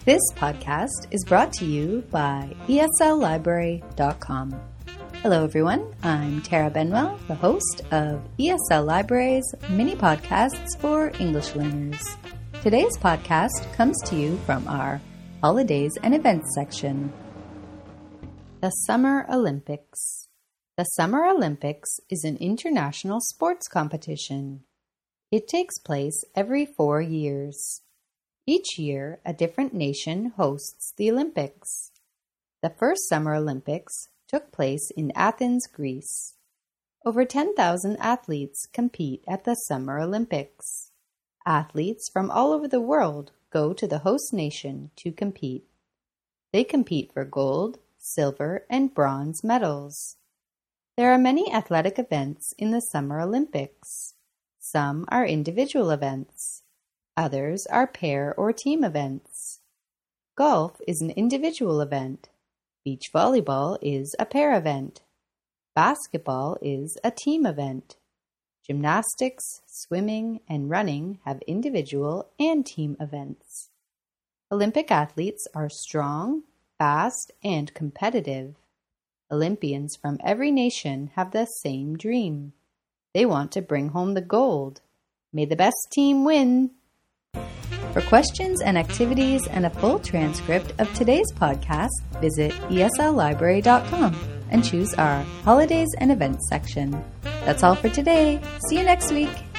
This podcast is brought to you by ESLlibrary.com. Hello everyone, I'm Tara Benwell, the host of ESL Library's mini podcasts for English learners. Today's podcast comes to you from our Holidays and Events section. The Summer Olympics. The Summer Olympics is an international sports competition. It takes place every 4 years. Each year, a different nation hosts the Olympics. The first Summer Olympics took place in Athens, Greece. Over 10,000 athletes compete at the Summer Olympics. Athletes from all over the world go to the host nation to compete. They compete for gold, silver, and bronze medals. There are many athletic events in the Summer Olympics. Some are individual events. Others are pair or team events. Golf is an individual event. Beach volleyball is a pair event. Basketball is a team event. Gymnastics, swimming, and running have individual and team events. Olympic athletes are strong, fast, and competitive. Olympians from every nation have the same dream. They want to bring home the gold. May the best team win! For questions and activities and a full transcript of today's podcast, visit ESLlibrary.com and choose our Holidays and Events section. That's all for today. See you next week.